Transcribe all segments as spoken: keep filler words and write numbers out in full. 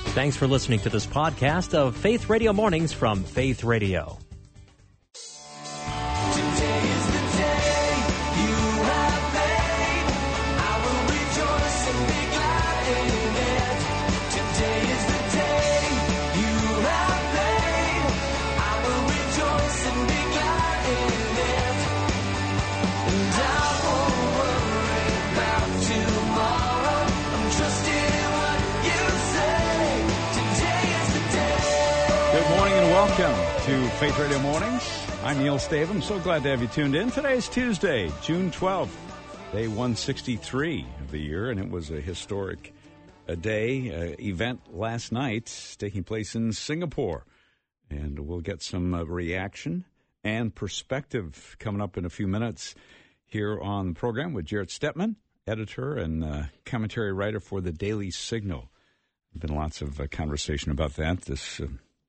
Thanks for listening to this podcast of Faith Radio Mornings from Faith Radio. Welcome to Faith Radio Mornings. I'm Neil Stavum. So glad to have you tuned in. Today is Tuesday, June twelfth, day one sixty-three of the year, and it was a historic a day, uh, event last night taking place in Singapore. And we'll get some uh, reaction and perspective coming up in a few minutes here on the program with Jarrett Stepman, editor and uh, commentary writer for the Daily Signal. There's been lots of uh, conversation about that, this uh,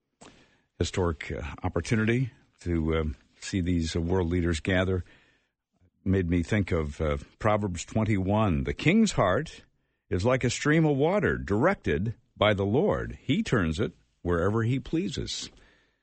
historic uh, opportunity to uh, see these uh, world leaders gather. Made me think of uh, Proverbs twenty-one. The king's heart is like a stream of water directed by the Lord. He turns it wherever he pleases.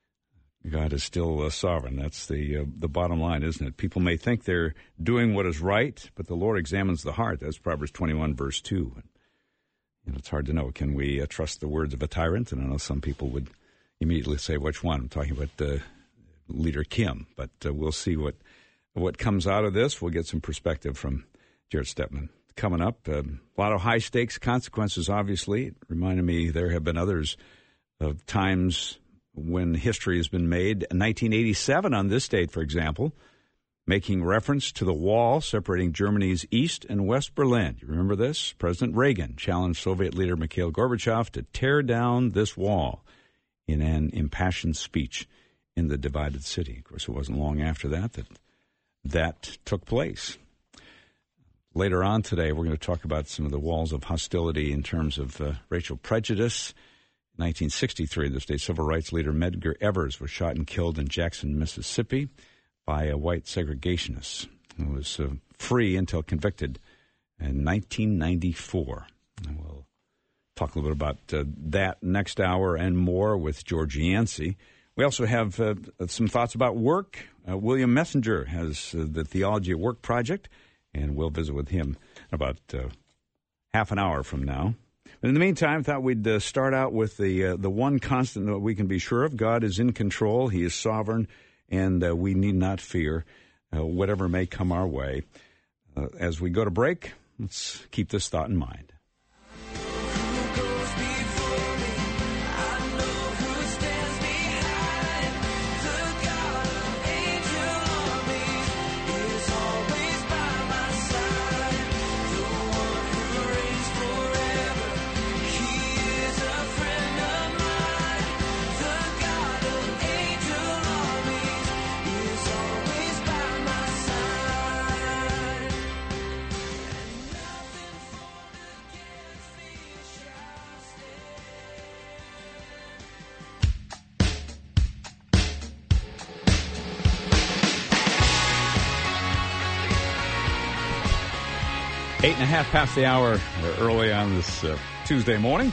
God is still uh, sovereign. That's the uh, the bottom line, isn't it? People may think they're doing what is right, but the Lord examines the heart. That's Proverbs twenty-one, verse two. And, you know, it's hard to know. Can we uh, trust the words of a tyrant? And I know some people would immediately say which one. I'm talking about uh, Leader Kim, but uh, we'll see what what comes out of this. We'll get some perspective from Jarrett Stepman. Coming up, um, a lot of high-stakes consequences, obviously. It reminded me there have been others of times when history has been made. In nineteen eighty-seven, on this date, for example, making reference to the wall separating Germany's East and West Berlin. You remember this? President Reagan challenged Soviet leader Mikhail Gorbachev to tear down this wall in an impassioned speech in the divided city. Of course, it wasn't long after that that that took place. Later on today, we're going to talk about some of the walls of hostility in terms of uh, racial prejudice. In nineteen sixty-three, the state civil rights leader Medgar Evers was shot and killed in Jackson, Mississippi by a white segregationist who was uh, free until convicted in nineteen ninety-four. And we'll talk a little bit about uh, that next hour and more with George Yancey. We also have uh, some thoughts about work. Uh, William Messenger has uh, the Theology at Work project, and we'll visit with him in about uh, half an hour from now. But in the meantime, I thought we'd uh, start out with the uh, the one constant that we can be sure of. God is in control. He is sovereign, and uh, we need not fear uh, whatever may come our way. Uh, as we go to break, let's keep this thought in mind. Eight and a half past the hour early on this uh, Tuesday morning,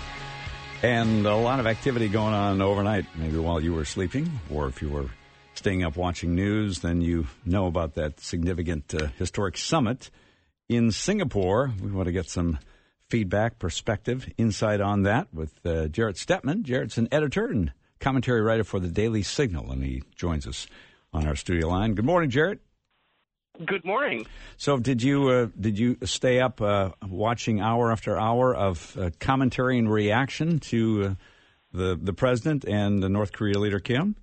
and a lot of activity going on overnight, maybe while you were sleeping, or if you were staying up watching news, then you know about that significant uh, historic summit in Singapore. We want to get some feedback, perspective, insight on that with uh, Jarrett Stepman. Jarrett's an editor and commentary writer for the Daily Signal, and he joins us on our studio line. Good morning, Jarrett. Good morning. So, did you uh, did you stay up uh, watching hour after hour of uh, commentary and reaction to uh, the the president and the North Korea leader Kim?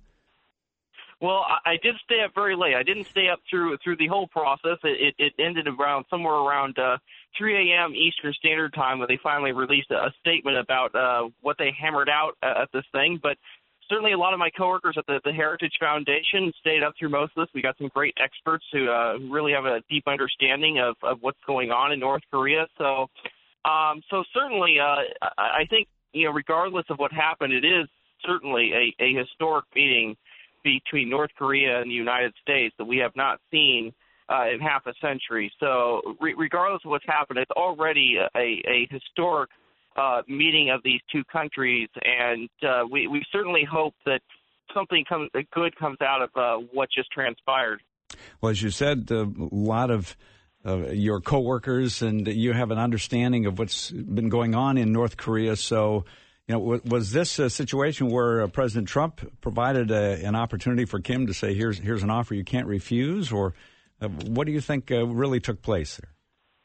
Well, I, I did stay up very late. I didn't stay up through through the whole process. It, it, it ended around somewhere around uh, three a.m. Eastern Standard Time when they finally released a, a statement about uh, what they hammered out uh, at this thing. But certainly a lot of my coworkers at the, the Heritage Foundation stayed up through most of this. We got some great experts who uh, really have a deep understanding of, of what's going on in North Korea. So, um, so certainly, uh, I think, you know, regardless of what happened, it is certainly a, a historic meeting between North Korea and the United States that we have not seen uh, in half a century. So re- regardless of what's happened, it's already a, a historic uh, meeting of these two countries, and uh, we, we certainly hope that something comes, good comes out of uh, what just transpired. Well, as you said, a lot of uh, your coworkers and you have an understanding of what's been going on in North Korea. So, you know, w- was this a situation where uh, President Trump provided a, an opportunity for Kim to say, "Here's here's an offer you can't refuse," or uh, what do you think uh, really took place there?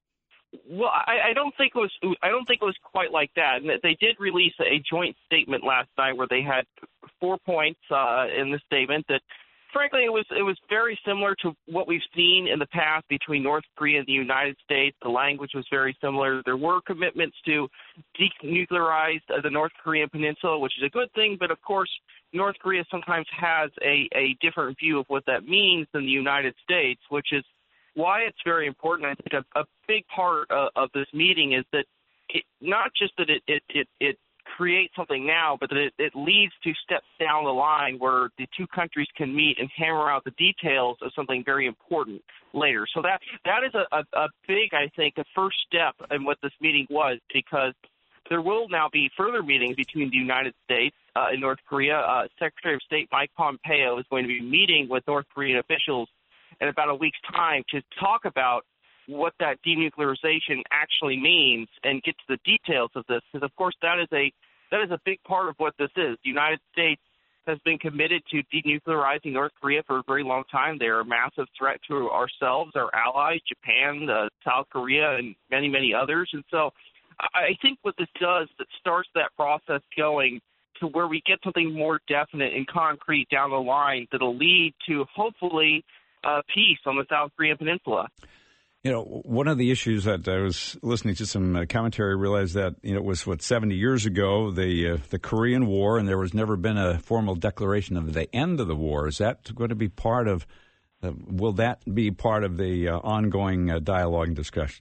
Well, I, I don't think it was. I don't think it was quite like that. And they did release a joint statement last night where they had four points uh, in the statement that, frankly, it was it was very similar to what we've seen in the past between North Korea and the United States. The language was very similar. There were commitments to denuclearize the North Korean peninsula, which is a good thing. But of course, North Korea sometimes has a, a different view of what that means than the United States, which is why it's very important. I think a, a big part uh, of this meeting is that it, not just that it, it, it, it create something now, but that it, it leads to steps down the line where the two countries can meet and hammer out the details of something very important later. So that that is a, a, a big, I think, a first step in what this meeting was, because there will now be further meetings between the United States uh, and North Korea. Uh, Secretary of State Mike Pompeo is going to be meeting with North Korean officials in about a week's time to talk about what that denuclearization actually means and get to the details of this, because of course that is a that is a big part of what this is. The United States has been committed to denuclearizing North Korea for a very long time. They're a massive threat to ourselves, our allies, Japan, uh, South Korea, and many, many others. And so I think what this does, it starts that process going to where we get something more definite and concrete down the line that'll lead to hopefully uh, peace on the South Korean peninsula. You know, one of the issues that I was listening to some uh, commentary, realized that, you know, it was, what, seventy years ago, the uh, the Korean War, and there was never been a formal declaration of the end of the war. Is that going to be part of, uh, will that be part of the uh, ongoing uh, dialogue and discussion?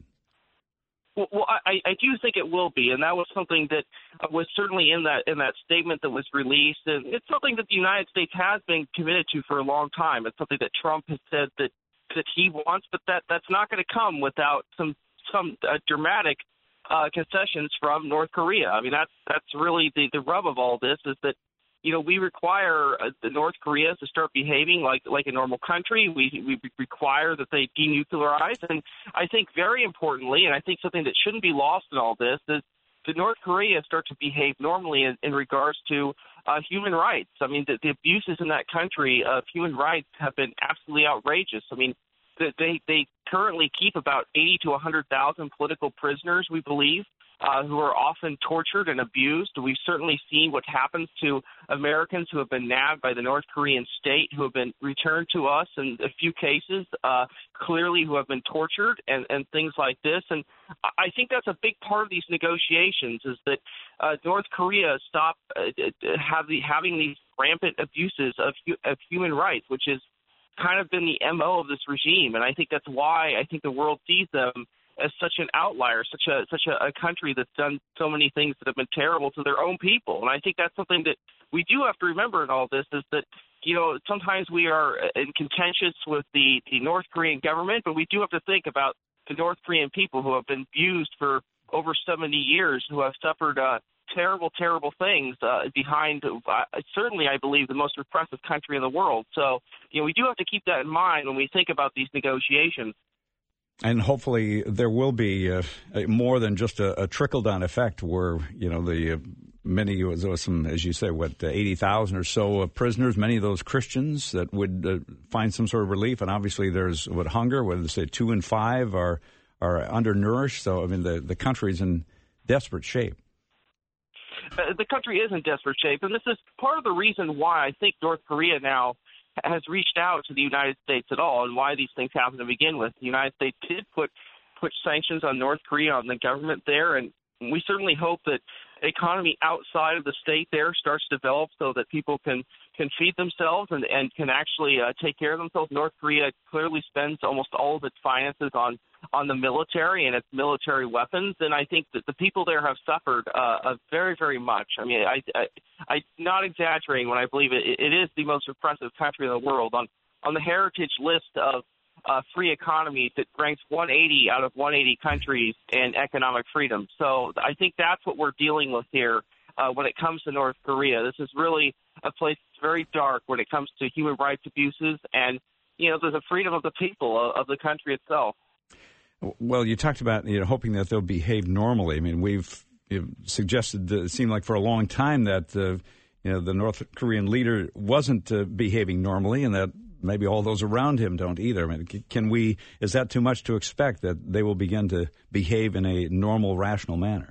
Well, well I, I do think it will be, and that was something that was certainly in that in that statement that was released, and it's something that the United States has been committed to for a long time. It's something that Trump has said that that he wants, but that that's not going to come without some some uh, dramatic uh, concessions from North Korea. I mean, that's that's really the, the rub of all this, is that, you know, we require uh, the North Korea to start behaving like like a normal country. We we require that they denuclearize, and I think very importantly, and I think something that shouldn't be lost in all this, is that North Korea start to behave normally in, in regards to uh, human rights. I mean, the, the abuses in that country of human rights have been absolutely outrageous. I mean, they they currently keep about eighty to one hundred thousand political prisoners, we believe, uh, who are often tortured and abused. We've certainly seen what happens to Americans who have been nabbed by the North Korean state, who have been returned to us in a few cases, uh, clearly who have been tortured and, and things like this. And I think that's a big part of these negotiations, is that uh, North Korea stop uh, have the, having these rampant abuses of, of human rights, which is kind of been the M O of this regime. And I think that's why I think the world sees them as such an outlier, such a such a, a country that's done so many things that have been terrible to their own people. And I think that's something that we do have to remember in all this, is that, you know, sometimes we are in contentious with the, the North Korean government, but we do have to think about the North Korean people who have been abused for over seventy years, who have suffered uh, terrible, terrible things uh, behind, uh, certainly, I believe, the most repressive country in the world. So, you know, we do have to keep that in mind when we think about these negotiations. And hopefully there will be uh, more than just a, a trickle-down effect where, you know, the uh, many, there was some, as you say, what, uh, eighty thousand or so uh, prisoners, many of those Christians that would uh, find some sort of relief. And obviously there's, what, hunger, whether they say two and five are, are undernourished. So, I mean, the, the country's in desperate shape. Uh, the country is in desperate shape, and this is part of the reason why I think North Korea now has reached out to the United States at all, and why these things happen to begin with. The United States did put put sanctions on North Korea, on the government there, and we certainly hope that the economy outside of the state there starts to develop so that people can, can feed themselves and, and can actually uh, take care of themselves. North Korea clearly spends almost all of its finances on on the military and its military weapons, and I think that the people there have suffered uh, very, very much. I mean, I, I, I'm not exaggerating when I believe it, it is the most repressive country in the world. On on the heritage list of uh, free economy that ranks one eighty out of one eighty countries in economic freedom. So I think that's what we're dealing with here uh, when it comes to North Korea. This is really a place that's very dark when it comes to human rights abuses and, you know, there's a freedom of the people, of, of the country itself. Well, you talked about, you know, hoping that they'll behave normally. I mean, we've you've suggested that it seemed like for a long time that, uh, you know, the North Korean leader wasn't uh, behaving normally and that maybe all those around him don't either. I mean, can we, is that too much to expect that they will begin to behave in a normal, rational manner?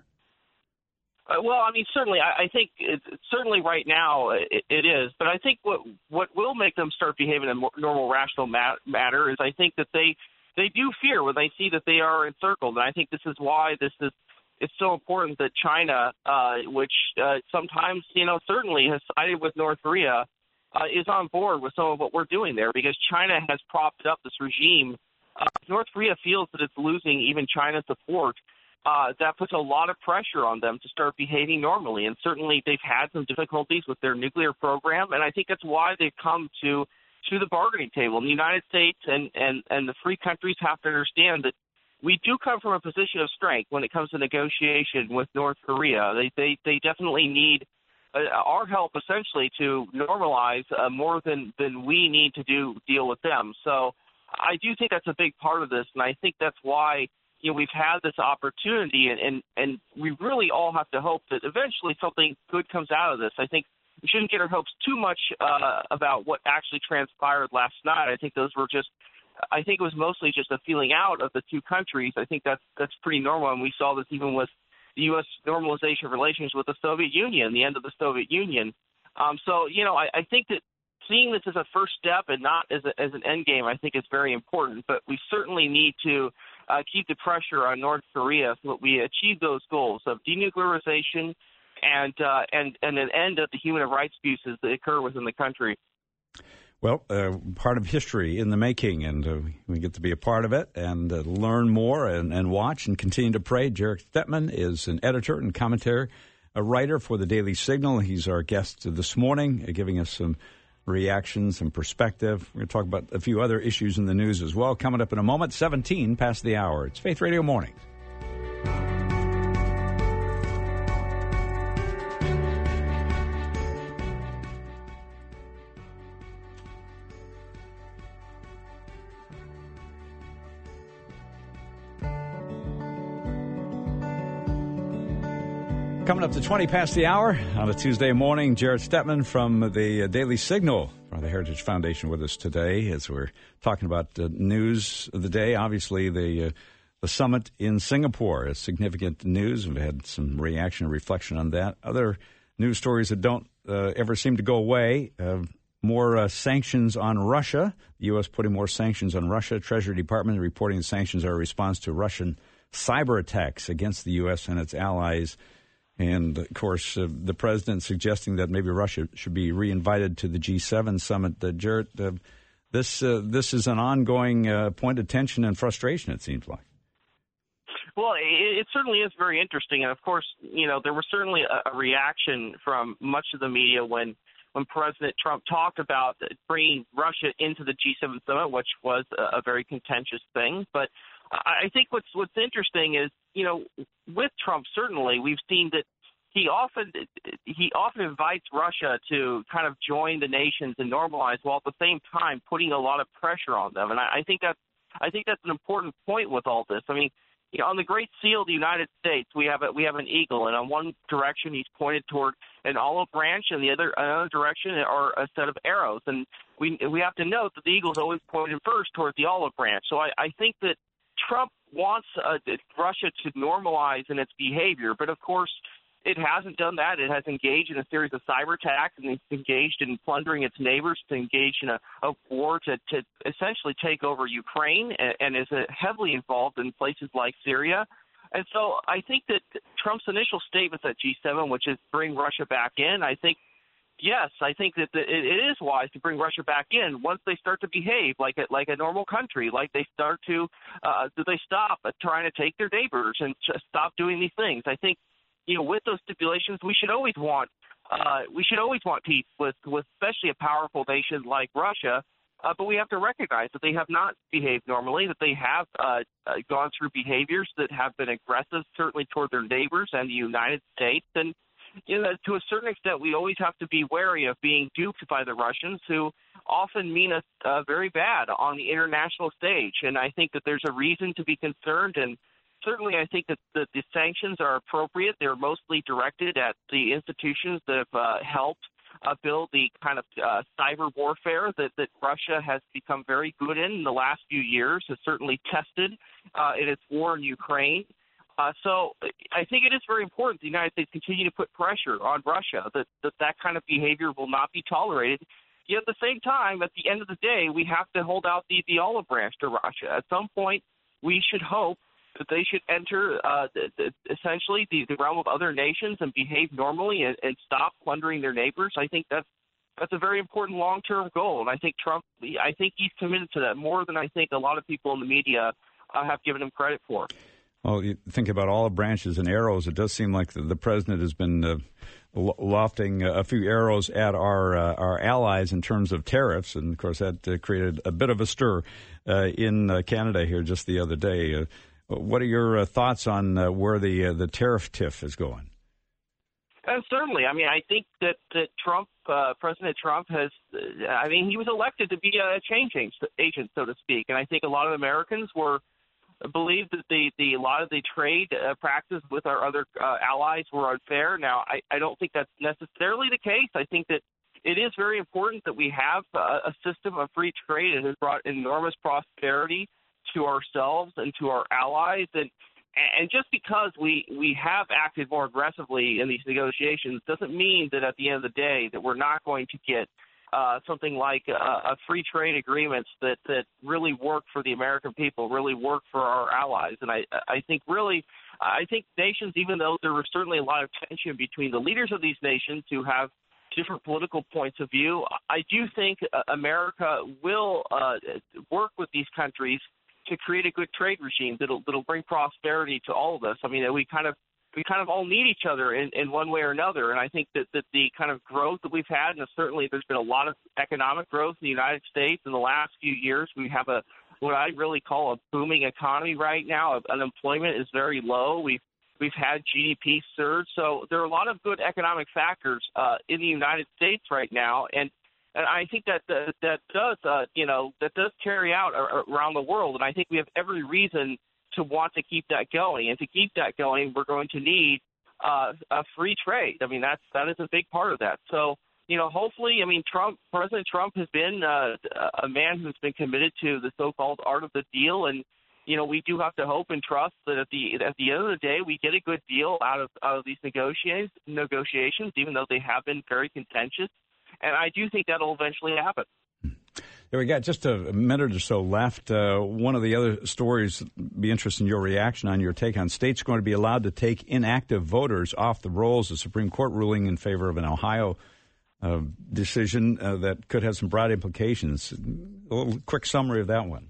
Uh, well, I mean, certainly, I, I think it, certainly right now it, it is. But I think what what will make them start behaving in a more normal, rational ma- manner is I think that they they do fear when they see that they are encircled. And I think this is why this is it's so important that China, uh, which uh, sometimes, you know, certainly has sided with North Korea, uh, is on board with some of what we're doing there because China has propped up this regime. Uh, North Korea feels that it's losing even China's support. Uh, that puts a lot of pressure on them to start behaving normally. And certainly they've had some difficulties with their nuclear program. And I think that's why they've come to to the bargaining table. And the United States and, and, and the free countries have to understand that we do come from a position of strength when it comes to negotiation with North Korea. They they, they definitely need uh, our help essentially to normalize uh, more than, than we need to do deal with them. So I do think that's a big part of this. And I think that's why you know, we've had this opportunity, and, and, and we really all have to hope that eventually something good comes out of this. I think we shouldn't get our hopes too much uh, about what actually transpired last night. I think those were just – I think it was mostly just a feeling out of the two countries. I think that's, that's pretty normal, and we saw this even with the U S normalization of relations with the Soviet Union, the end of the Soviet Union. Um, so, you know, I, I think that seeing this as a first step and not as, a, as an end game, I think is very important. But we certainly need to – Uh, keep the pressure on North Korea so that we achieve those goals of denuclearization and uh, and and an end of the human rights abuses that occur within the country. Well, uh, part of history in the making, and uh, we get to be a part of it and uh, learn more and, and watch and continue to pray. Jarek Stepman is an editor and commentary, a writer for the Daily Signal. He's our guest this morning, uh, giving us some reactions and perspective. We're going to talk about a few other issues in the news as well. Coming up in a moment, seventeen past the hour. It's Faith Radio Mornings. Coming up to twenty past the hour on a Tuesday morning, Jarek Stepman from the Daily Signal from the Heritage Foundation with us today as we're talking about uh, news of the day. Obviously, the uh, the summit in Singapore is significant news. We've had some reaction and reflection on that. Other news stories that don't uh, ever seem to go away. Uh, more uh, sanctions on Russia. The U S putting more sanctions on Russia. Treasury Department reporting the sanctions are a response to Russian cyber attacks against the U S and its allies. And, of course, uh, the president suggesting that maybe Russia should be re-invited to the G seven summit. Uh, Jarek, uh, this uh, this is an ongoing uh, point of tension and frustration, it seems like. Well, it, it certainly is very interesting. And, of course, you know, there was certainly a, a reaction from much of the media when, when President Trump talked about bringing Russia into the G seven summit, which was a, a very contentious thing. But I think what's what's interesting is, you know, with Trump, certainly we've seen that he often he often invites Russia to kind of join the nations and normalize, while at the same time putting a lot of pressure on them. And I, I think that's I think that's an important point with all this. I mean, you know, on the Great Seal of the United States, we have a, we have an eagle, and on one direction he's pointed toward an olive branch, and the other another direction are a set of arrows. And we we have to note that the eagle's always pointed first toward the olive branch. So I, I think that Trump wants uh, Russia to normalize in its behavior, but of course it hasn't done that. It has engaged in a series of cyber attacks, and it's engaged in plundering its neighbors, to engage in a, a war to, to essentially take over Ukraine, and, and is uh, heavily involved in places like Syria. And so I think that Trump's initial statements at G seven, which is bring Russia back in, I think Yes, I think that the, it, it is wise to bring Russia back in once they start to behave like a, like a normal country, like they start to uh, they stop trying to take their neighbors and just stop doing these things. I think, you know, with those stipulations, we should always want uh, we should always want peace with, with especially a powerful nation like Russia. Uh, but we have to recognize that they have not behaved normally, that they have uh, uh, gone through behaviors that have been aggressive, certainly toward their neighbors and the United States. And you know, to a certain extent, we always have to be wary of being duped by the Russians, who often mean us uh, very bad on the international stage. And I think that there's a reason to be concerned. And certainly I think that the, the sanctions are appropriate. They're mostly directed at the institutions that have uh, helped Uh, build the kind of uh, cyber warfare that, that Russia has become very good in in the last few years, has certainly tested uh, in its war in Ukraine. Uh, so I think it is very important the United States continue to put pressure on Russia that, that that kind of behavior will not be tolerated. Yet at the same time, at the end of the day, we have to hold out the, the olive branch to Russia. At some point, we should hope that they should enter uh, the, the, essentially the, the realm of other nations and behave normally and, and stop plundering their neighbors. I think that's that's a very important long-term goal, and I think Trump, I think he's committed to that more than I think a lot of people in the media uh, have given him credit for. Well, you think about olive branches and arrows. It does seem like the, the president has been uh, lofting a few arrows at our uh, our allies in terms of tariffs, and of course that uh, created a bit of a stir uh, in uh, Canada here just the other day. Uh, What are your uh, thoughts on uh, where the uh, the tariff tiff is going? Uh, certainly. I mean, I think that, that Trump, uh, President Trump has, uh, I mean, he was elected to be a change agent, so to speak. And I think a lot of Americans were believed that the, the a lot of the trade uh, practices with our other uh, allies were unfair. Now, I, I don't think that's necessarily the case. I think that it is very important that we have a, a system of free trade. It has brought enormous prosperity to ourselves and to our allies, and and just because we we have acted more aggressively in these negotiations doesn't mean that at the end of the day that we're not going to get uh, something like a, a free trade agreements that that really work for the American people, really work for our allies. And I I think really I think nations, even though there was certainly a lot of tension between the leaders of these nations who have different political points of view, I do think America will uh, work with these countries to create a good trade regime that'll that'll bring prosperity to all of us. I mean, we kind of we kind of all need each other in, in one way or another. And I think that, that the kind of growth that we've had, and certainly there's been a lot of economic growth in the United States in the last few years. We have a what I really call a booming economy right now. Unemployment is very low. We've we've had G D P surge, so there are a lot of good economic factors uh, in the United States right now, and. And I think that that, that does, uh, you know, that does carry out around the world. And I think we have every reason to want to keep that going. And to keep that going, we're going to need uh, a free trade. I mean, that's that is a big part of that. So, you know, hopefully, I mean, Trump, President Trump has been uh, a man who's been committed to the so-called art of the deal. And, you know, we do have to hope and trust that at the at the end of the day, we get a good deal out of out of these negotiations, negotiations, even though they have been very contentious. And I do think that'll eventually happen. There we got just a minute or so left. Uh, one of the other stories, be interested in your reaction on your take on states going to be allowed to take inactive voters off the rolls. The Supreme Court ruling in favor of an Ohio uh, decision uh, that could have some broad implications. A little quick summary of that one.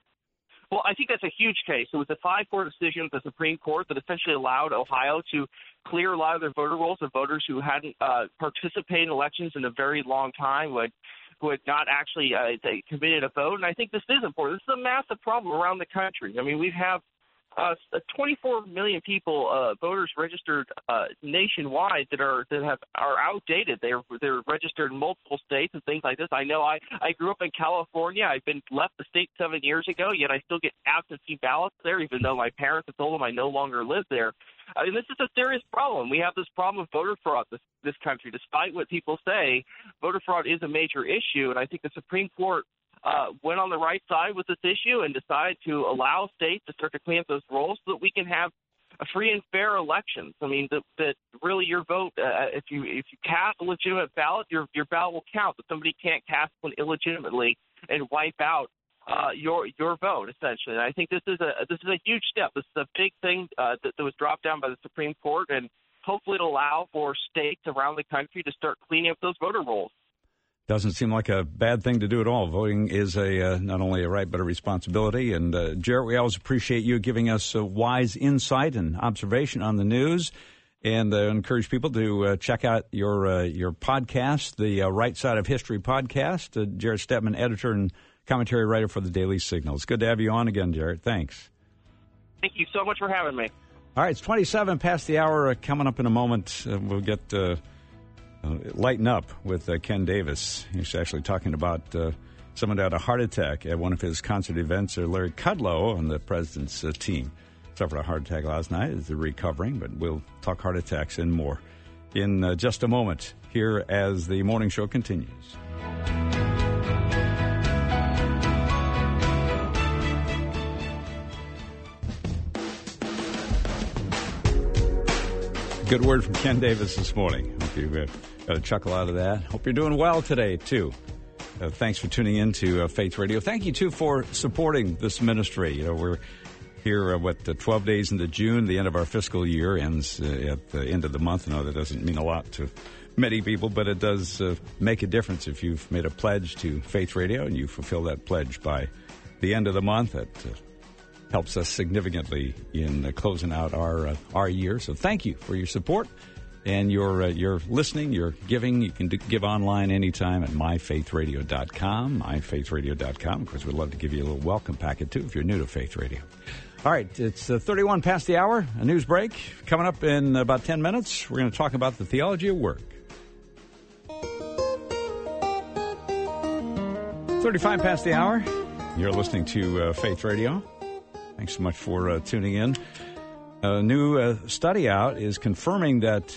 Well, I think that's a huge case. It was a five four decision of the Supreme Court that essentially allowed Ohio to clear a lot of their voter rolls of voters who hadn't uh, participated in elections in a very long time, who had, who had not actually uh, committed a vote. And I think this is important. This is a massive problem around the country. I mean, we have uh, twenty-four million people, uh, voters registered uh, nationwide that are that have are outdated. They're they're registered in multiple states and things like this. I know I, I grew up in California. I've been left the state seven years ago, yet I still get absentee ballots there, even though my parents have told them I no longer live there. I mean, this is a serious problem. We have this problem of voter fraud this this country. Despite what people say, voter fraud is a major issue, and I think the Supreme Court Uh, went on the right side with this issue and decided to allow states to start to clean up those rolls so that we can have a free and fair elections. I mean, that, that really your vote, uh, if you if you cast a legitimate ballot, your your ballot will count. But somebody can't cast one illegitimately and wipe out uh, your your vote, essentially. And I think this is a this is a huge step. This is a big thing uh, that, that was dropped down by the Supreme Court, and hopefully it'll allow for states around the country to start cleaning up those voter rolls. Doesn't seem like a bad thing to do at all. Voting is a uh, not only a right but a responsibility. And uh, Jarrett, we always appreciate you giving us a wise insight and observation on the news. And uh, encourage people to uh, check out your uh, your podcast, the uh, Right Side of History podcast. Uh, Jarrett Stepman, editor and commentary writer for the Daily Signal. It's good to have you on again, Jarrett. Thanks. Thank you so much for having me. All right, it's twenty-seven past the hour. Uh, coming up in a moment, uh, we'll get uh, uh, lighten up with uh, Ken Davis. He's actually talking about uh, someone who had a heart attack at one of his concert events. Uh, Larry Kudlow on the president's uh, team suffered a heart attack last night. Is recovering, but we'll talk heart attacks and more in uh, just a moment here as the morning show continues. Good word from Ken Davis this morning. Hope you uh, got a chuckle out of that. Hope you're doing well today, too. Uh, thanks for tuning in to uh, Faith Radio. Thank you, too, for supporting this ministry. You know, we're here, uh, what, uh, twelve days into June. The end of our fiscal year ends uh, at the end of the month. I know that doesn't mean a lot to many people, but it does uh, make a difference if you've made a pledge to Faith Radio and you fulfill that pledge by the end of the month. That uh, helps us significantly in uh, closing out our uh, our year. So thank you for your support and your uh, your listening, your giving. You can do, give online anytime at my faith radio dot com, my faith radio dot com. Of course, we'd love to give you a little welcome packet, too, if you're new to Faith Radio. All right, it's uh, thirty-one past the hour, a news break. Coming up in about ten minutes, we're going to talk about the theology of work. thirty-five past the hour. You're listening to uh, Faith Radio. Thanks so much for uh, tuning in. A new uh, study out is confirming that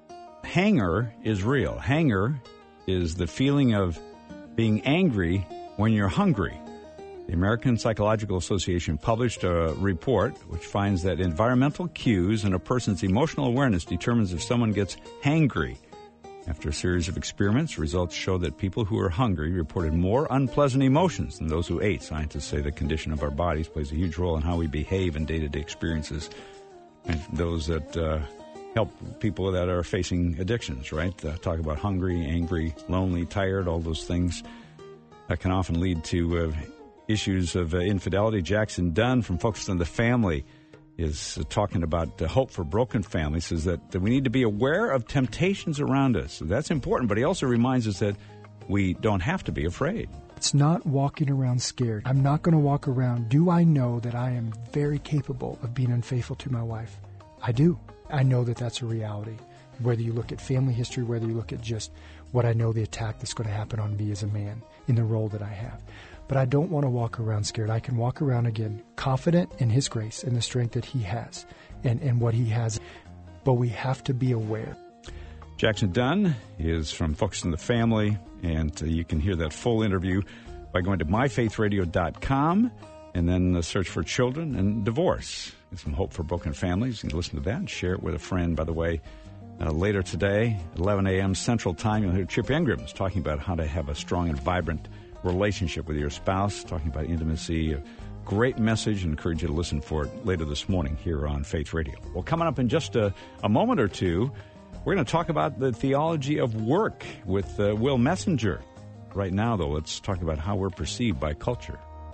hanger is real. Hanger is the feeling of being angry when you're hungry. The American Psychological Association published a report which finds that environmental cues and a person's emotional awareness determines if someone gets hangry. After a series of experiments, results show that people who are hungry reported more unpleasant emotions than those who ate. Scientists say the condition of our bodies plays a huge role in how we behave in day-to-day experiences. And those that uh, help people that are facing addictions, right? Uh, talk about hungry, angry, lonely, tired, all those things that can often lead to uh, issues of uh, infidelity. Jackson Dunn from Focus on the Family is uh, talking about uh, hope for broken families, says that, that we need to be aware of temptations around us. So that's important, but he also reminds us that we don't have to be afraid. It's not walking around scared. I'm not going to walk around. Do I know that I am very capable of being unfaithful to my wife? I do. I know that that's a reality. Whether you look at family history, whether you look at just what I know the attack that's going to happen on me as a man in the role that I have. But I don't want to walk around scared. I can walk around, again, confident in His grace and the strength that He has and, and what He has. But we have to be aware. Jackson Dunn is from Focus on the Family, and uh, you can hear that full interview by going to my faith radio dot com and then uh, search for children and divorce. Get some hope for broken families. You can listen to that and share it with a friend. By the way, uh, later today, at eleven a.m. Central Time, you'll hear Chip Ingram's talking about how to have a strong and vibrant relationship with your spouse, talking about intimacy. A great message, and encourage you to listen for it later this morning here on Faith Radio. Well, coming up in just a, a moment or two, we're going to talk about the theology of work with uh, Will Messenger. Right now, though, let's talk about how we're perceived by culture.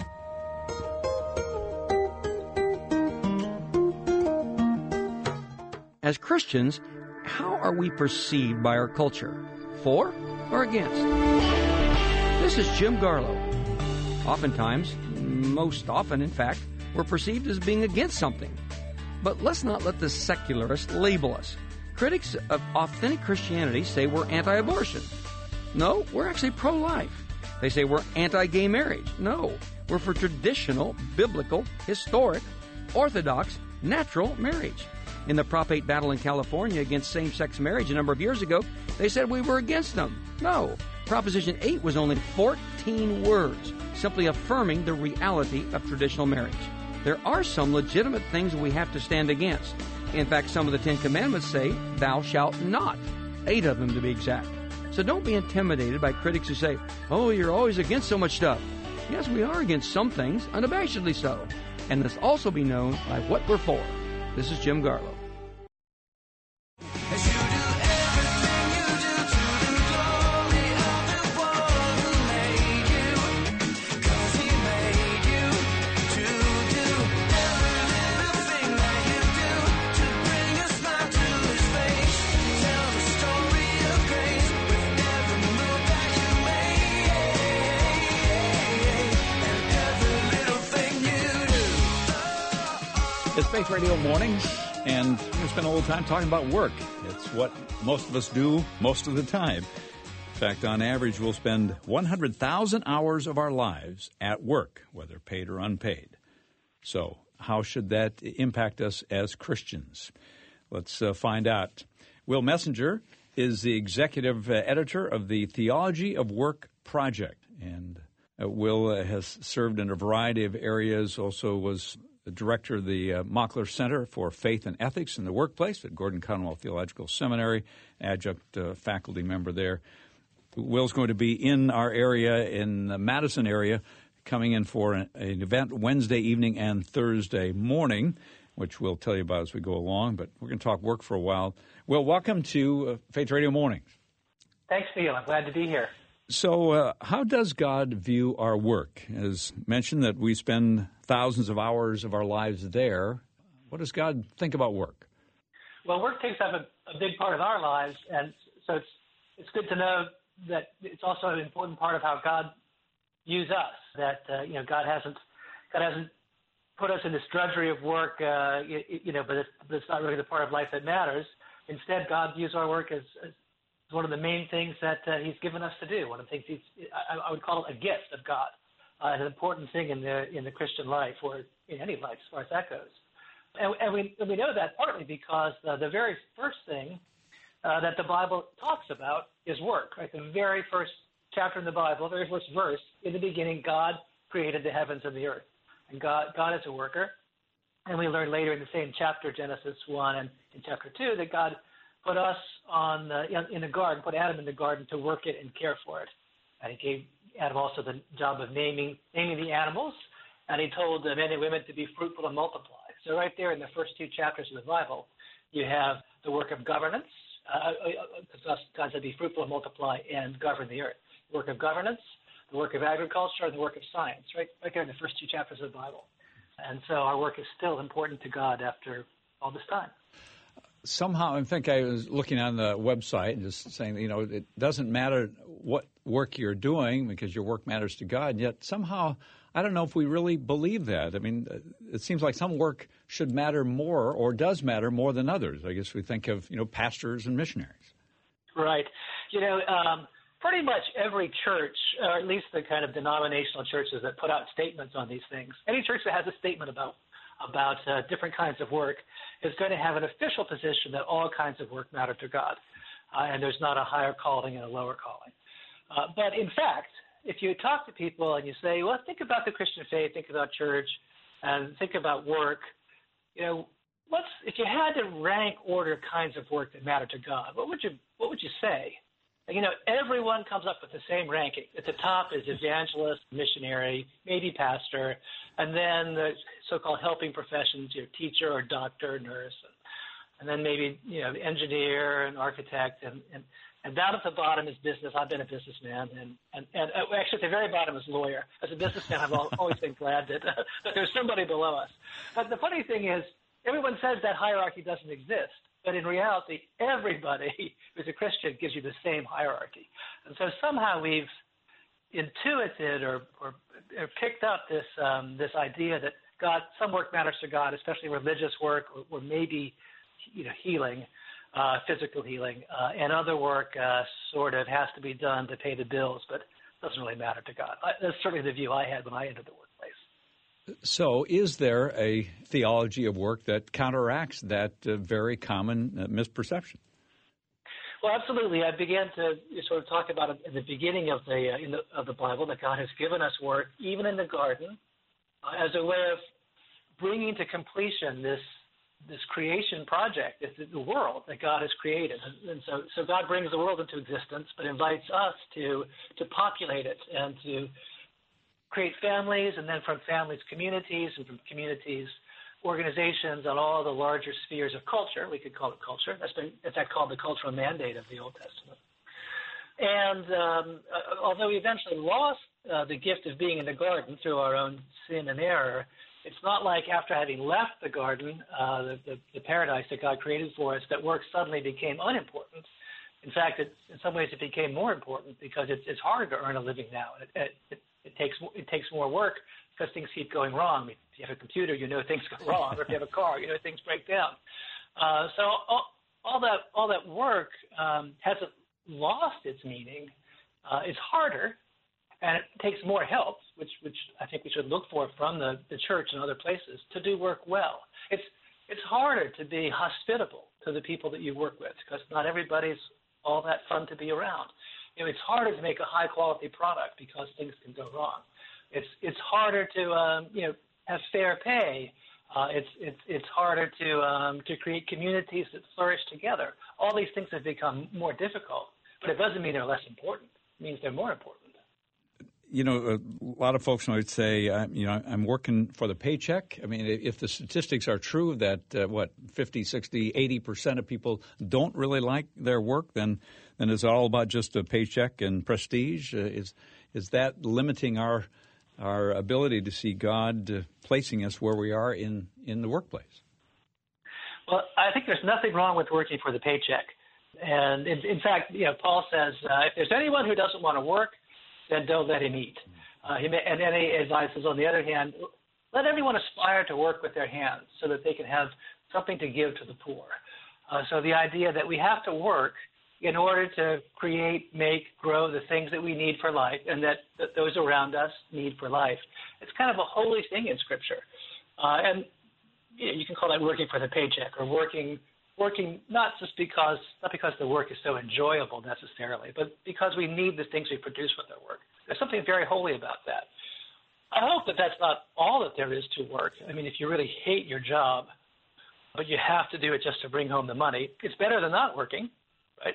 As Christians, how are we perceived by our culture? For or against? This is Jim Garlow. Oftentimes, most often in fact, we're perceived as being against something. But let's not let the secularists label us. Critics of authentic Christianity say we're anti-abortion. No, we're actually pro-life. They say we're anti-gay marriage. No, we're for traditional, biblical, historic, orthodox, natural marriage. In the Prop eight battle in California against same-sex marriage a number of years ago, they said we were against them. No, Proposition eight was only fourteen words, simply affirming the reality of traditional marriage. There are some legitimate things we have to stand against. In fact, some of the Ten Commandments say, thou shalt not. Eight of them, to be exact. So don't be intimidated by critics who say, oh, you're always against so much stuff. Yes, we are against some things, unabashedly so. And let's also be known by what we're for. This is Jim Garlow. It's Faith Radio Mornings, and we're going to spend a little time talking about work. It's what most of us do most of the time. In fact, on average, we'll spend one hundred thousand hours of our lives at work, whether paid or unpaid. So how should that impact us as Christians? Let's uh, find out. Will Messenger is the executive uh, editor of the Theology of Work Project, and uh, Will uh, has served in a variety of areas, also was the director of the uh, Mockler Center for Faith and Ethics in the Workplace at Gordon Conwell Theological Seminary, adjunct uh, faculty member there. Will's going to be in our area, in the Madison area, coming in for an, an event Wednesday evening and Thursday morning, which we'll tell you about as we go along. But we're going to talk work for a while. Will, welcome to uh, Faith Radio Mornings. Thanks, Neil. I'm glad to be here. So uh, how does God view our work? As mentioned that we spend thousands of hours of our lives there. What does God think about work? Well, work takes up a, a big part of our lives, and so it's it's good to know that it's also an important part of how God views us. That uh, you know, God hasn't God hasn't put us in this drudgery of work, uh, you, you know, but it's, but it's not really the part of life that matters. Instead, God views our work as, as one of the main things that uh, He's given us to do. One of the things He's I, I would call it a gift of God, uh, an important thing in the in the Christian life or in any life as far as that goes. And, and we and we know that partly because uh, the very first thing uh, that the Bible talks about is work. Right, the very first chapter in the Bible, the very first verse, in the beginning, God created the heavens and the earth, and God God is a worker. And we learn later in the same chapter, Genesis one and in chapter two, that God put us on uh, in the garden, put Adam in the garden to work it and care for it. And He gave Adam also the job of naming naming the animals, and He told the men and women to be fruitful and multiply. So right there in the first two chapters of the Bible, you have the work of governance. Uh, God said, "Be fruitful and multiply and govern the earth." The work of governance, the work of agriculture, and the work of science. Right, right there in the first two chapters of the Bible. And so our work is still important to God after all this time. Somehow, I think I was looking on the website and just saying, you know, it doesn't matter what work you're doing because your work matters to God. And yet somehow, I don't know if we really believe that. I mean, it seems like some work should matter more or does matter more than others. I guess we think of, you know, pastors and missionaries. Right. You know, um, pretty much every church, or at least the kind of denominational churches that put out statements on these things, any church that has a statement about about uh, different kinds of work is going to have an official position that all kinds of work matter to God, uh, and there's not a higher calling and a lower calling. Uh, but in fact, if you talk to people and you say, well, think about the Christian faith, think about church, and think about work, you know, what's if you had to rank order kinds of work that matter to God, what would you what would you say? You know, everyone comes up with the same ranking. At the top is evangelist, missionary, maybe pastor, and then the so-called helping professions, your teacher or doctor, nurse, and then maybe, you know, engineer and architect, and, and, and down at the bottom is business. I've been a businessman, and, and, and actually at the very bottom is lawyer. As a businessman, I've always been glad that, uh, that there's somebody below us. But the funny thing is, everyone says that hierarchy doesn't exist. But in reality, everybody who's a Christian gives you the same hierarchy. And so somehow we've intuited or, or, or picked up this um, this idea that God, some work matters to God, especially religious work or, or maybe, you know, healing, uh, physical healing, uh, and other work uh, sort of has to be done to pay the bills, but doesn't really matter to God. I, that's certainly the view I had when I entered the workplace. So is there a theology of work that counteracts that uh, very common uh, misperception? Well, absolutely. I began to sort of talk about it in the beginning of the, uh, in the of the Bible, that God has given us work, even in the garden, uh, as a way of bringing to completion this this creation project, this, the world that God has created. And, and so, so God brings the world into existence, but invites us to to populate it and to create families, and then from families, communities, and from communities, organizations on all the larger spheres of culture. We could call it culture. That's been, in fact, called the cultural mandate of the Old Testament. And um, uh, although we eventually lost uh, the gift of being in the garden through our own sin and error, it's not like after having left the garden, uh, the, the, the paradise that God created for us, that work suddenly became unimportant. In fact, it, in some ways it became more important because it's, it's harder to earn a living now. It, it, It takes it takes more work because things keep going wrong. If you have a computer, you know things go wrong. Or if you have a car, you know things break down. Uh, so all, all that all that work um, hasn't lost its meaning. Uh, it's harder, and it takes more help, which which I think we should look for from the, the church and other places to do work well. It's it's harder to be hospitable to the people that you work with because not everybody's all that fun to be around. You know, it's harder to make a high quality product because things can go wrong. It's it's harder to um, you know have fair pay. Uh, it's it's it's harder to um, to create communities that flourish together. All these things have become more difficult, but it doesn't mean they're less important. It means they're more important. You know, a lot of folks might say, uh, you know, I'm working for the paycheck. I mean, if the statistics are true that, uh, what, fifty, sixty, eighty percent of people don't really like their work, then then it's all about just a paycheck and prestige. Uh, is is that limiting our our ability to see God uh, placing us where we are in, in the workplace? Well, I think there's nothing wrong with working for the paycheck. And in, in fact, you know, Paul says, uh, if there's anyone who doesn't want to work, then don't let him eat. Uh, he may, and then he advises, on the other hand, let everyone aspire to work with their hands so that they can have something to give to the poor. Uh, so the idea that we have to work in order to create, make, grow the things that we need for life and that, that those around us need for life, it's kind of a holy thing in Scripture. Uh, and you know, you can call that working for the paycheck or working working not just because not because the work is so enjoyable necessarily, but because we need the things we produce with our work. There's something very holy about that. I hope that that's not all that there is to work. I mean, if you really hate your job, but you have to do it just to bring home the money, it's better than not working, right?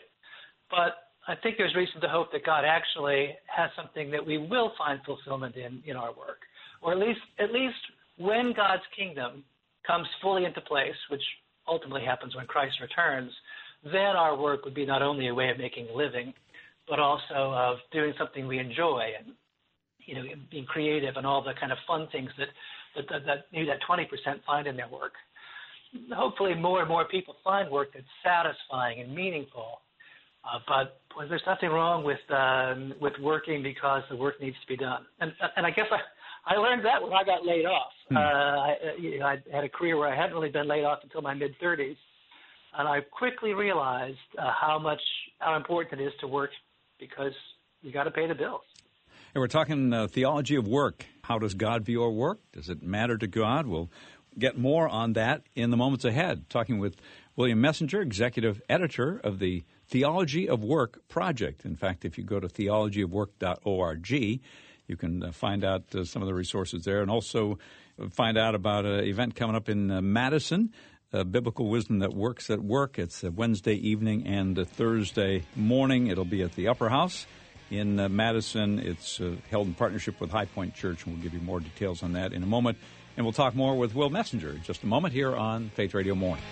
But I think there's reason to hope that God actually has something that we will find fulfillment in in our work, or at least at least when God's kingdom comes fully into place, which ultimately happens when Christ returns, then our work would be not only a way of making a living, but also of doing something we enjoy and, you know, being creative and all the kind of fun things that that, that, that maybe that twenty percent find in their work. Hopefully more and more people find work that's satisfying and meaningful. Uh, but well, there's nothing wrong with um, with working because the work needs to be done. And and I guess I, I learned that when I got laid off. Hmm. Uh, I, you know, I had a career where I hadn't really been laid off until my mid-thirties, and I quickly realized uh, how much how important it is to work because you got to pay the bills. And we're talking uh, theology of work. How does God view our work? Does it matter to God? We'll get more on that in the moments ahead. Talking with William Messenger, executive editor of the Theology of Work Project. In fact, if you go to theology of work dot org, you can uh, find out uh, some of the resources there, and also find out about an event coming up in uh, Madison, uh, Biblical Wisdom That Works at Work. It's a Wednesday evening and a Thursday morning. It'll be at the Upper House in uh, Madison. It's uh, held in partnership with High Point Church, and we'll give you more details on that in a moment. And we'll talk more with Will Messenger in just a moment here on Faith Radio Morning.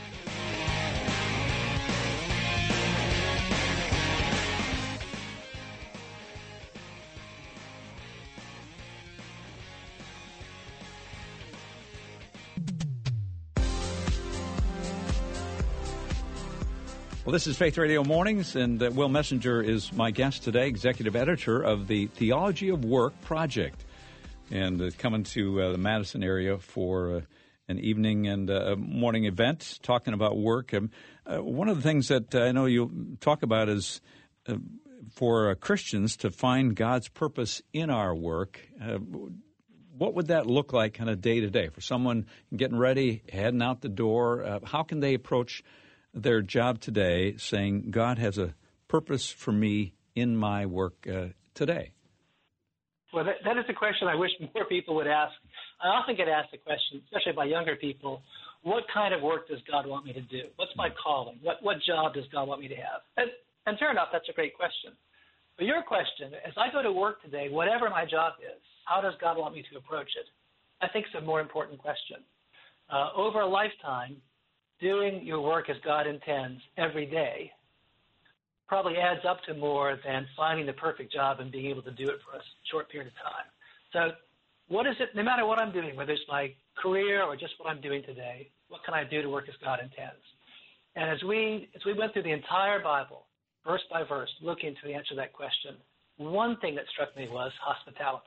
Well, this is Faith Radio Mornings, and uh, Will Messenger is my guest today, executive editor of the Theology of Work Project, and uh, coming to uh, the Madison area for uh, an evening and uh, a morning event talking about work. Um, uh, one of the things that uh, I know you talk about is uh, for uh, Christians to find God's purpose in our work. Uh, what would that look like kind of day to day for someone getting ready, heading out the door? Uh, how can they approach their job today saying, God has a purpose for me in my work uh, today? Well, that, that is a question I wish more people would ask. I often get asked the question, especially by younger people, what kind of work does God want me to do? What's my calling? What what job does God want me to have? And, and fair enough, that's a great question. But your question, as I go to work today, whatever my job is, how does God want me to approach it? I think it's a more important question. Uh, over a lifetime, doing your work as God intends every day probably adds up to more than finding the perfect job and being able to do it for a short period of time. So what is it, no matter what I'm doing, whether it's my career or just what I'm doing today, what can I do to work as God intends? And as we as we went through the entire Bible, verse by verse, looking to answer that question, one thing that struck me was hospitality.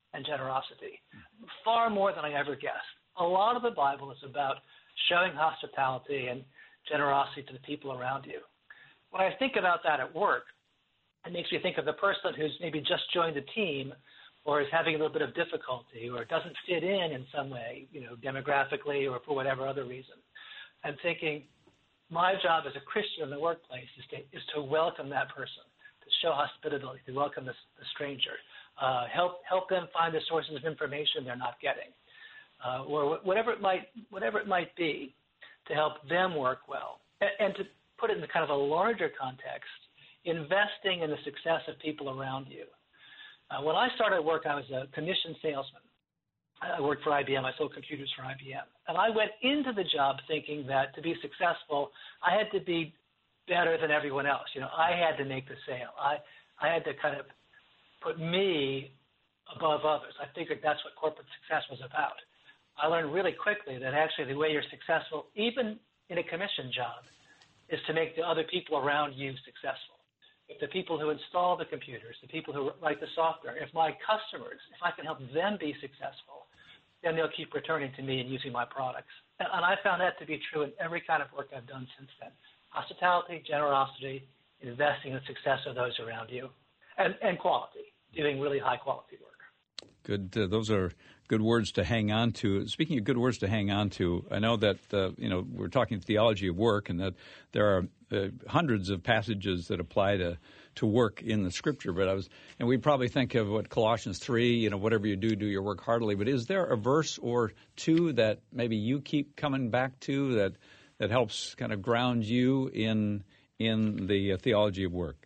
and generosity, far more than I ever guessed. A lot of the Bible is about showing hospitality and generosity to the people around you. When I think about that at work, it makes me think of the person who's maybe just joined the team or is having a little bit of difficulty or doesn't fit in in some way, you know, demographically or for whatever other reason. I'm thinking my job as a Christian in the workplace is to, is to welcome that person, to show hospitality, to welcome the, the stranger, uh, help help them find the sources of information they're not getting, uh, or whatever it might whatever it might be, to help them work well. And, and to put it in kind of a larger context, investing in the success of people around you. Uh, when I started work, I was a commission salesman. I worked for I B M. I sold computers for I B M. And I went into the job thinking that to be successful, I had to be better than everyone else. You know, I had to make the sale. I, I had to kind of put me above others. I figured that's what corporate success was about. I learned really quickly that actually the way you're successful, even in a commission job, is to make the other people around you successful. If the people who install the computers, the people who write the software, if my customers, if I can help them be successful, then they'll keep returning to me and using my products. And, and I found that to be true in every kind of work I've done since then. Hospitality, generosity, investing in the success of those around you, and, and quality, doing really high-quality work. Good. Uh, those are good words to hang on to. Speaking of good words to hang on to, I know that, uh, you know, we're talking theology of work and that there are uh, hundreds of passages that apply to, to work in the Scripture. But I was, and we probably think of what Colossians three, you know, whatever you do, do your work heartily. But is there a verse or two that maybe you keep coming back to that that helps kind of ground you in in the uh, theology of work?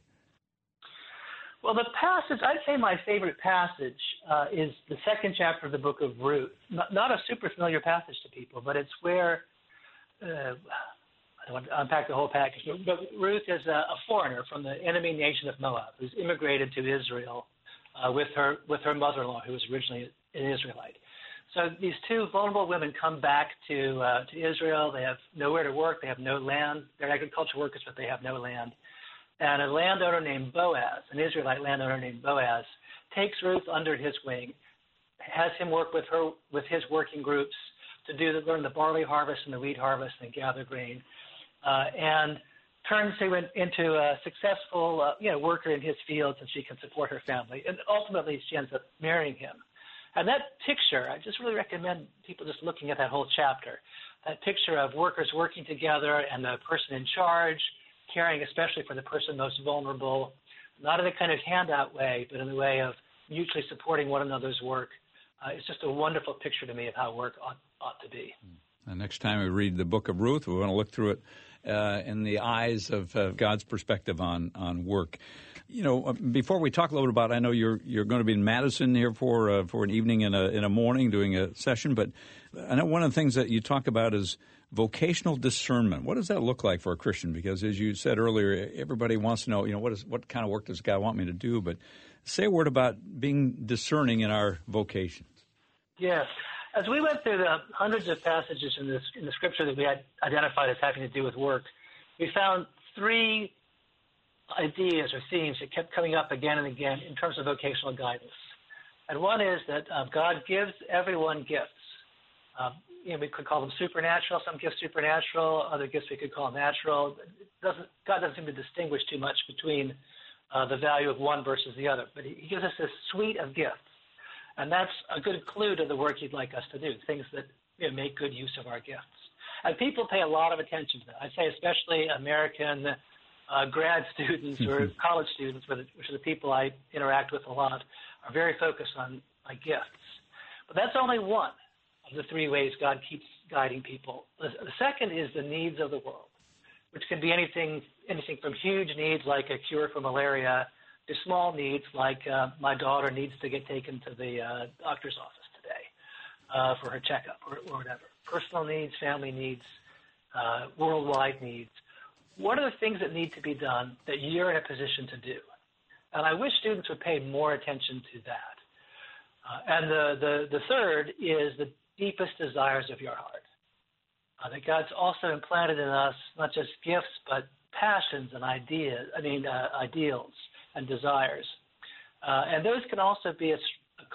Well, the passage, I'd say my favorite passage uh, is the second chapter of the book of Ruth. Not, not a super familiar passage to people, but it's where, uh, I don't want to unpack the whole package, but Ruth is a, a foreigner from the enemy nation of Moab who's immigrated to Israel uh, with her with her mother-in-law, who was originally an Israelite. So these two vulnerable women come back to uh, to Israel. They have nowhere to work. They have no land. They're agricultural workers, but they have no land. And a landowner named Boaz, an Israelite landowner named Boaz, takes Ruth under his wing, has him work with her with his working groups to do the, learn the barley harvest and the wheat harvest and gather grain, uh, and turns him into a successful uh, you know worker in his fields, and she can support her family. And ultimately, she ends up marrying him. And that picture, I just really recommend people just looking at that whole chapter. That picture of workers working together and the person in charge, caring especially for the person most vulnerable, not in a kind of handout way, but in the way of mutually supporting one another's work. Uh, it's just a wonderful picture to me of how work ought, ought to be. And next time we read the book of Ruth, we want to look through it uh, in the eyes of uh, God's perspective on, on work. You know, before we talk a little bit about, I know you're you're going to be in Madison here for uh, for an evening and a in a morning doing a session, but I know one of the things that you talk about is vocational discernment. What does that look like for a Christian? Because as you said earlier, everybody wants to know, you know, what is what kind of work does God want me to do? But say a word about being discerning in our vocations. Yes. As we went through the hundreds of passages in, this, in the Scripture that we had identified as having to do with work, we found three ideas or themes that kept coming up again and again in terms of vocational guidance. And one is that uh, God gives everyone gifts. Uh, you know, we could call them supernatural. Some gifts supernatural. Other gifts we could call natural. It doesn't, God doesn't seem to distinguish too much between uh, the value of one versus the other. But he, he gives us this suite of gifts. And that's a good clue to the work he'd like us to do, things that you know, make good use of our gifts. And people pay a lot of attention to that. I'd say especially American uh, grad students or college students, which are the people I interact with a lot, are very focused on my gifts. But that's only one of the three ways God keeps guiding people. The, the second is the needs of the world, which can be anything, anything from huge needs like a cure for malaria to small needs like uh, my daughter needs to get taken to the uh, doctor's office today uh, for her checkup or, or whatever. Personal needs, family needs, uh, worldwide needs. What are the things that need to be done that you're in a position to do? And I wish students would pay more attention to that. Uh, and the, the, the third is the deepest desires of your heart. Uh, that God's also implanted in us not just gifts, but passions and ideas, I mean, uh, ideals and desires. Uh, and those can also be a, a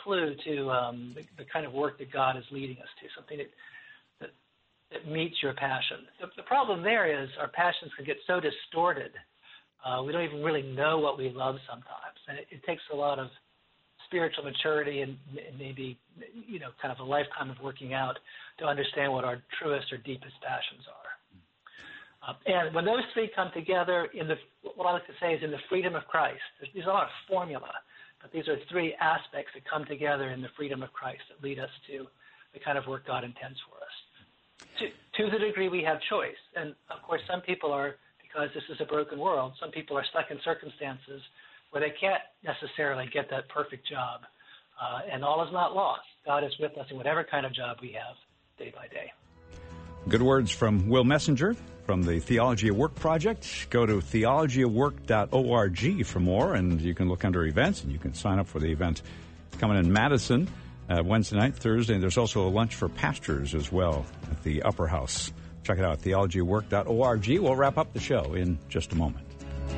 clue to um, the, the kind of work that God is leading us to, something that that, that meets your passion. The, the problem there is our passions can get so distorted. Uh, we don't even really know what we love sometimes, and it, it takes a lot of spiritual maturity and maybe, you know, kind of a lifetime of working out to understand what our truest or deepest passions are. Uh, and when those three come together, in the what I like to say is in the freedom of Christ. There's, there's not a formula, but these are three aspects that come together in the freedom of Christ that lead us to the kind of work God intends for us. To, to the degree we have choice, and of course some people are, because this is a broken world, some people are stuck in circumstances where they can't necessarily get that perfect job, uh, and all is not lost. God is with us in whatever kind of job we have day by day. Good words from Will Messenger from the Theology of Work Project. Go to theology of work dot org for more, and you can look under events, and you can sign up for the event coming in Madison uh, Wednesday night, Thursday, and there's also a lunch for pastors as well at the Upper House. Check it out, theology of work dot org. We'll wrap up the show in just a moment.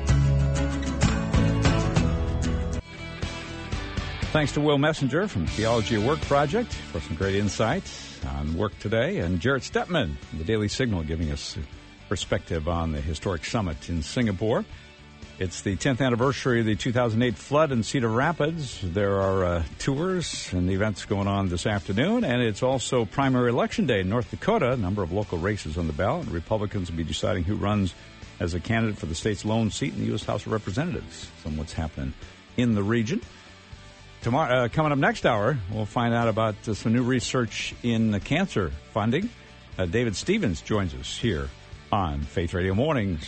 Thanks to Will Messenger from Theology of Work Project for some great insights on work today, and Jarrett Stepman from the Daily Signal giving us perspective on the historic summit in Singapore. It's the tenth anniversary of the two thousand eight flood in Cedar Rapids. There are uh, tours and events going on this afternoon, and it's also primary election day in North Dakota. A number of local races on the ballot. Republicans will be deciding who runs as a candidate for the state's lone seat in the U S House of Representatives. Some what's happening in the region. Tomorrow, uh, coming up next hour, we'll find out about uh, some new research in uh, cancer funding. Uh, David Stevens joins us here on Faith Radio Mornings.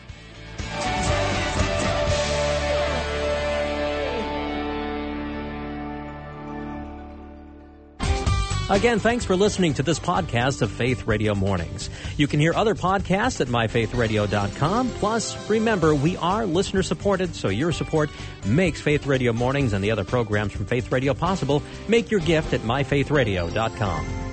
Again, thanks for listening to this podcast of Faith Radio Mornings. You can hear other podcasts at my faith radio dot com. Plus, remember, we are listener-supported, so your support makes Faith Radio Mornings and the other programs from Faith Radio possible. Make your gift at my faith radio dot com.